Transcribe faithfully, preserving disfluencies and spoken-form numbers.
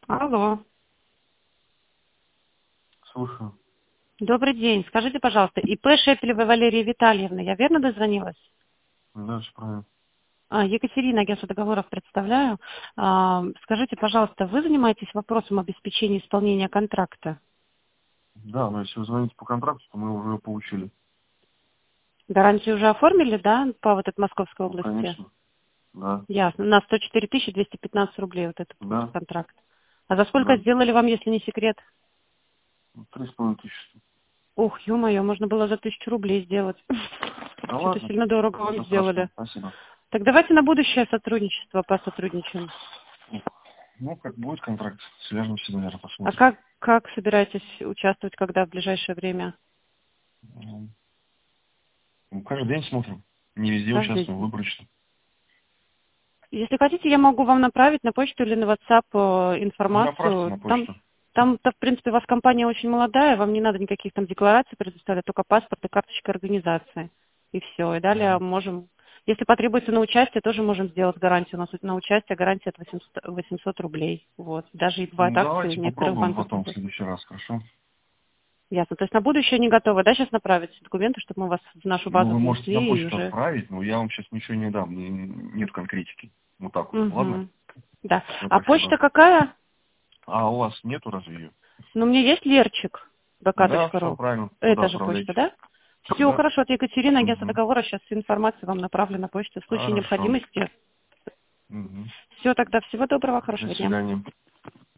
Алло. Слушаю. Добрый день. Скажите, пожалуйста, ИП Шепелева Валерия Витальевна, я верно дозвонилась? Да, все правильно. А, Екатерина, агентство договоров представляю. А, Скажите, пожалуйста, вы занимаетесь вопросом обеспечения исполнения контракта? Да, но если вы звоните по контракту, то мы уже его получили. Гарантию уже оформили, да, по вот этой Московской Ну, области? конечно. Да. Ясно. На сто четыре тысячи двести пятнадцать рублей вот этот вот Да. контракт. А за сколько Да. сделали вам, если не секрет? Ну, Три с половиной тысячи. Ух, ё-моё, можно было за тысячу рублей сделать. Да Что-то ладно. сильно дорого вам Ничего сделали. страшного. Спасибо. Так давайте на будущее сотрудничество посотрудничаем. Ну, как будет контракт, свяжемся, наверное, А посмотрим. как, как собираетесь участвовать, когда в ближайшее время? Ну, ну, каждый день смотрим. Не везде Каждый участвуем, день. выборочно. Если хотите, я могу вам направить на почту или на WhatsApp э, Ну, направьте информацию. на Там, почту. там-то, в принципе, у вас компания очень молодая, вам не надо никаких там деклараций предоставлять, только паспорт и карточка организации. И все. И далее Мгм. можем, если потребуется на участие, тоже можем сделать гарантию. У нас на участие гарантия от восемьсот, восемьсот рублей. Вот. Даже и бывают Ну, акции в давайте некоторых попробуем банках. потом в следующий раз, хорошо? Ясно. То есть на будущее не готовы, да, сейчас направить документы, чтобы мы вас в нашу Ну, базу вы можете на внесли и почту уже... отправить, но я вам сейчас ничего не дам. Мне нет конкретики. Вот так вот. Ладно? Угу. Да. Все, А спасибо. почта какая? А у вас нету разве ее? Ну, у меня есть Лерчик, Да, все bk.ru. правильно. Туда Это же почта, отправляйте. да? Все, Да. хорошо, от Екатерины, агентство Угу. договора, сейчас всю информацию вам направлю на почту в случае Хорошо. необходимости. Угу. Все, тогда всего доброго, До хорошего дня. свидания.